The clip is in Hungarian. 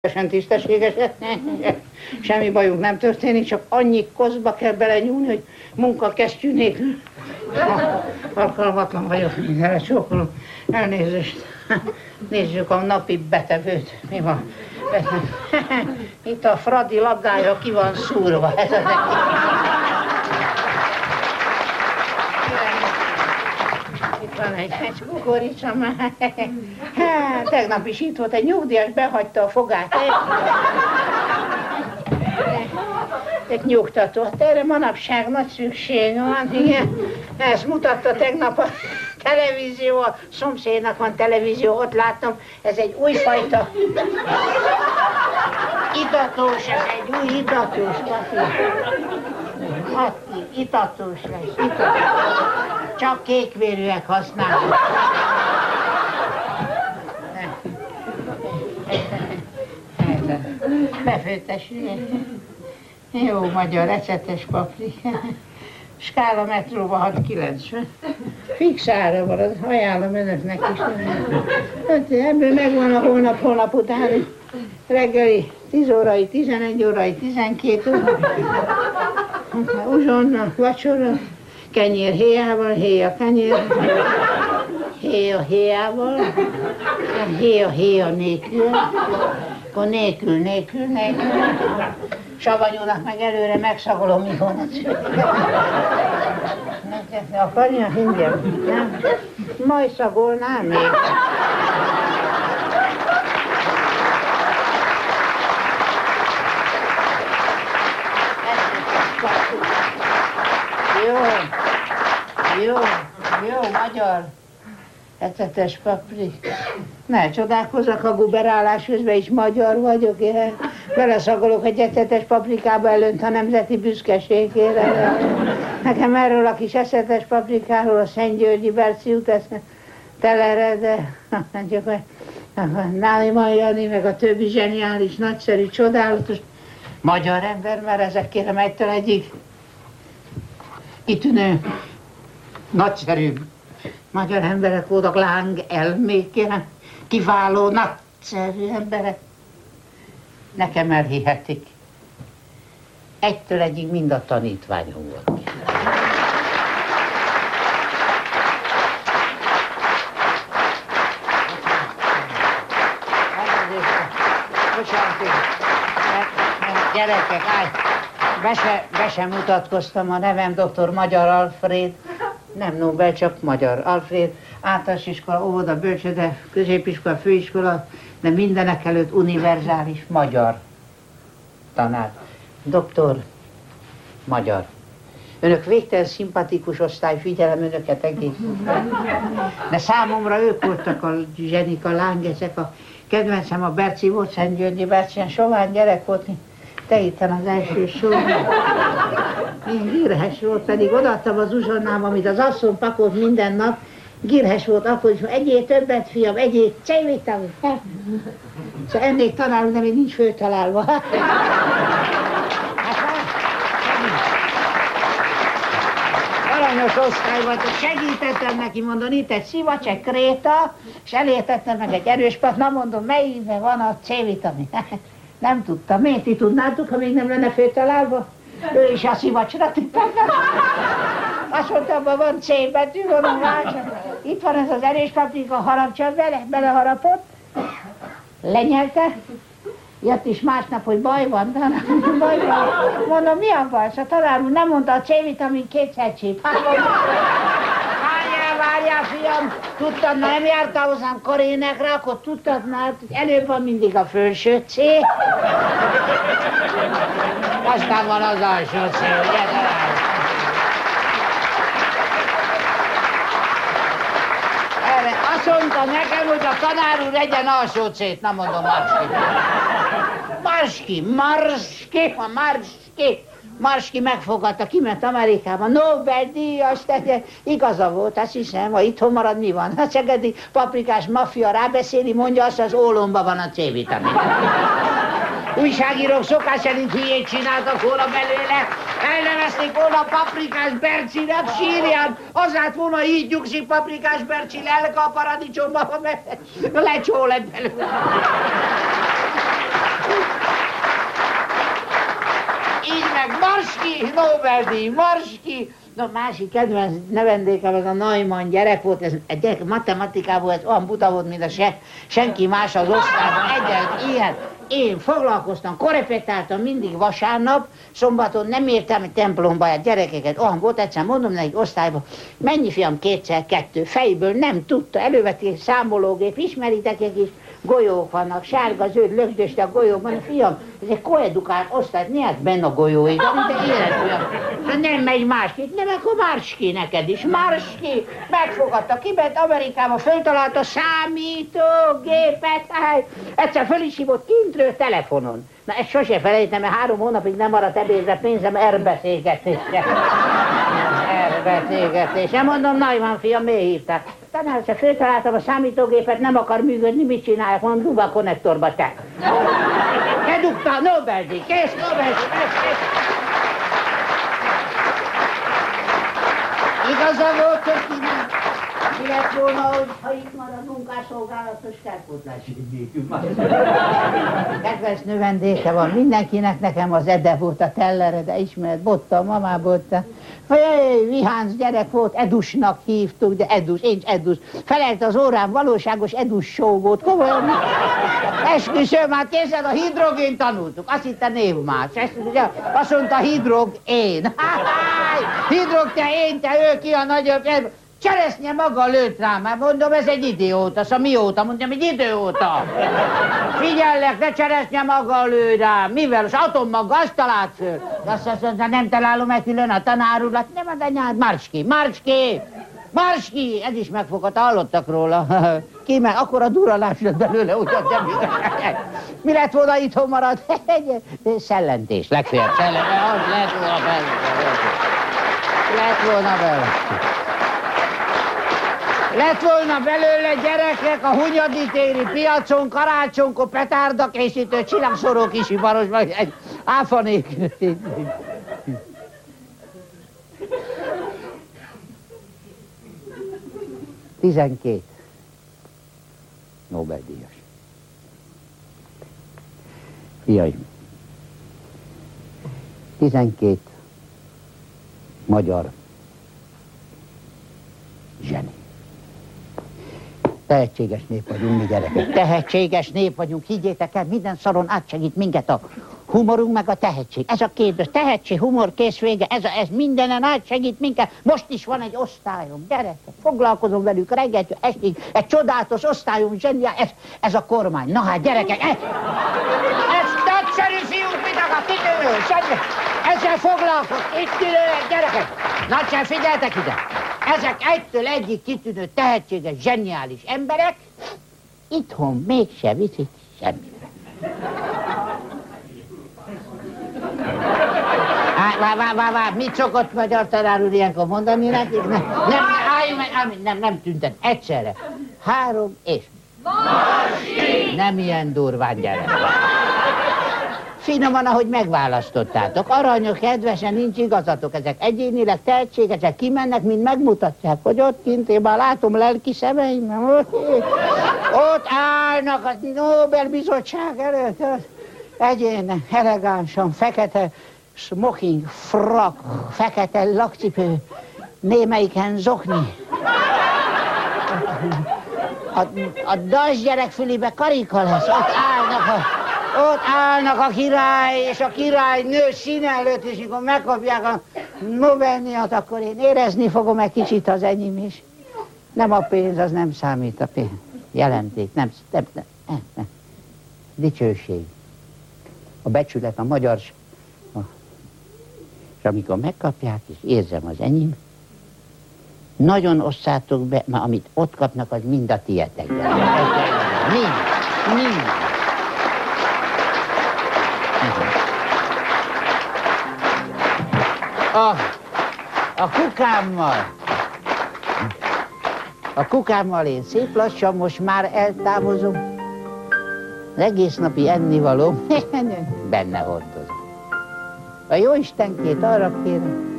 Tisztességesen, semmi bajunk nem történik, csak annyi koszba kell belenyúlni, hogy munkakesztyű nélkül. Alkalmatlan vagyok, erre csókolom. Elnézést. Nézzük a napi betevőt. Mi van? Itt a Fradi labdája ki van szúrva. Itt van egy kukorica már. Tegnap is itt volt, egy nyugdíjas behagyta a fogát. Egy nyugtató. Erre manapság nagy szükség van, igen. Ezt mutatta tegnap a televízió, a szomszédnak van televízió, ott láttam, ez egy újfajta itatós, ez egy új itatós, itatós lesz, itatós. Csak kékvérűek használnak. Befőttesülje. Jó magyar ecetes paprika. Skála metróba 6,90. Fix ára van, az ajánlom önöknek is. Ebből megvan a holnap utáni reggeli 10 órai, 11 órai, 12 óra. Uzsonna, vacsora, kenyér héjával, héja kenyér, héja héjával, héja nélkül, akkor nélkül. Savanyúnak meg előre megszagolom, mikor ne akarja, ingyen, nem? Majd szagolnál még. Jó, magyar. Ecetes paprika. Ne csodálkozzak, a guberálás közben is magyar vagyok, én beleszagolok egy ecetes paprikába, elönt a nemzeti büszkeségére. Nekem erről a kis ecetes paprikáról a Szentgyörgyi Berci jut telere, de Náliman Jani, meg a többi zseniális, nagyszerű, csodálatos magyar ember, mert ezek kérem egytől egyik kitűnő, nagyszerű magyar emberek voltak, láng elmék, kérem, kiváló, nagyszerű emberek. Nekem elhihetik. Egytől egyig mind a tanítványom volt. Gyerekek, be sem mutatkoztam, a nevem dr. Magyar Alfréd. Nem Nobel, csak Magyar Alfréd, általános iskola, óvoda, bölcsőde, középiskola, főiskola, de mindenek előtt univerzális magyar tanár. Doktor Magyar. Önök végtelen szimpatikus osztály, figyelem önöket egész. De számomra ők voltak a zsenik, a lángeszek, a kedvencem a Berci volt, Szentgyörgyi Berci, ilyen sovány gyerek volt, te itten az első sorban. Én gírhes volt, pedig odaadtam az uzsonnám, amit az asszony pakolt minden nap. Gírhes volt akkor is, egyél többet, fiam, egyél C-vitamin. Szóval ennél tanálunk, de még nincs föltalálva. Aranyos osztály volt, segítettem neki mondani, itt egy szivacs, egy kréta, és elértettem meg egy erős pat, na mondom, melyikben van a C-vitamin. Nem tudtam, miért ti tudnátok, ha még nem lenne föltalálva? Ő is a szivacsra tippelt. Azt mondta, abban van C betű, mondom, itt van ez az erős paprika, harapcsa vele, beleharapott, lenyelte, jött is másnap, hogy baj van, de baj van. Mondom, mi a baj? Szóval tanár úr nem mondta, a C-vitamin kétszer csíp. Várjál, fiam, tudtad, nem jártál hozzám karénekre, akkor tudtad már, hogy előbb van mindig a felső C. Aztán van az alsó C, ugye? Erre azt mondta nekem, hogy a tanár úr egyen alsó C-t, na mondom, Marski megfogadta, kiment Amerikába, Nobel-díjas, igaza volt, azt hiszem, ha itthon marad, mi van? A szegedi paprikás maffia rábeszéli, mondja azt, az ólomban van a C-vitamin. Újságírók szokás szerint hülyét csináltak volna belőle, elnevezték volna paprikás Bercinek, sírján, az lett volna így nyugszik paprikás Berci lelke a paradicsomba, mert lecsó lett belőle. Marski, Nobel-díj, Marski. No, másik kedvenc növendékem, ez a Neumann gyerek volt, ez egy gyerek matematikában, ez olyan buta volt, mint a senki más az osztályban, egyet ilyen. Én foglalkoztam, korepetáltam mindig vasárnap, szombaton nem értem egy templomba a gyerekeket, olyan volt, egyszer mondom nekik osztályban, mennyi fiam 2x2, fejből nem tudta, elővették számológép, ismeritek egy kis golyók vannak, sárga, zöld, lögdöst a golyókban, fiam, ez egy koedukált osztály, nézd benne a golyóig, de élet olyan, nem megy másképp, nem, akkor Marski neked is, Marski, megfogadta, kiment Amerikába, föltalálta a számítógépet, egyszer föl is hívott kintről telefonon. Na, ezt sose felejtem, mert 3 hónapig nem maradt ebédre pénzem erbeszélgetésre. Erbeszélgetésre. Mondom, Neumann fiam, miért hívták? Tanár, csak föltaláltam a számítógépet, nem akar működni, mit csinálják? Mondom, dugd a konnektorba te. Kedugta a Nobel-díj, kész Nobel-díj, kész. Igaza volt, hogy mi lett volna, hogy ha itt marad munkásszolgálatos kárpótlási ügyékünk. Kedves növendéke van mindenkinek, nekem az Ede volt a Tellere, de ismered, Botta, a mamából. Hey, Vihánc gyerek volt, Edusnak hívtuk, de Edus, én is Edus. Felelt az órán, valóságos Edus show volt, komolyan. Esküszöm, már készed, a hidrogén tanultuk, azt hitt a névmás. Azt mondta, hidrogén. Hidrog, te én, te ő, ki a nagyobb. Cseresznye maga lőtt rám, már mondom, ez egy idióta, szóval mióta, mondjam, egy idióta. Figyellek, ne cseresznye maga lő rám, mivel, az atommagga, azt talált föl. Azt mondta, nem találom meg külön a tanár urat, nem ad anyád, Marski, Marski, Marski, ez is megfogott, hallottak róla. Ki meg, akkor a duralás lett belőle, ugyan nem mi lett volna itthon marad? Szellentés, legfeljebb szellentés, az lett volna belőle. Lett volna belőle. Lett volna belőle gyerekek a Hunyadi téri piacon, karácsonykor petárdakészítő, csillagszóró kisiparos, vagy egy áfanék. 12 Nobel-díjas. Fiaim, 12 magyar zseni. Tehetséges nép vagyunk mi gyerekek. Tehetséges nép vagyunk, higgyétek el, minden szaron átsegít minket a humorunk meg a tehetség. Ez a két, tehetség, humor, kész vége, ez mindenen átsegít minket. Most is van egy osztályom, gyerekek, foglalkozom velük reggeltől estig, egy csodálatos osztályom, zseniál, ez a kormány. Na hát gyerekek, ez nagyszerű fiúk, mit akar, kitűnő, ezzel foglalkozom, itt kitűnőek, gyerekek. Nagyszerű, figyeltek ide. Ezek egytől egyik kitűnő, tehetséges, zseniális emberek, itthon mégse viszik semmire. Mit szokott magyar tanár úr ilyenkor mondani nekik? Nem tüntet, egyszerre. 3 és... Marski! Nem ilyen durván, gyerek. Finoman, ahogy megválasztottátok. Aranyok, kedvesen, nincs igazatok. Ezek egyénileg tehetségesek, kimennek, mind megmutatják, hogy ott kint, én már látom lelki szemeim. Ott állnak a Nobel-bizottság előtt. Egyének, elegánsan, fekete smoking, frak, fekete lakcipő, némelyiken zokni. A dasgyerek fülébe karika lesz, ott állnak a király és a királynő színe előtt, és amikor megkapják a Nobel-díjat, akkor én érezni fogom egy kicsit az enyém is. Nem a pénz, az nem számít, a pénz. Jelenték, nem. Dicsőség. A becsület, a magyar... És amikor megkapják, és érzem az enyém, nagyon osszátok be, mert amit ott kapnak, az mind a tietek. Mind. A kukámmal én szép lassan most már eltávozom. Az egész napi ennivaló benne hordozom. A jóistenkét arra kérem,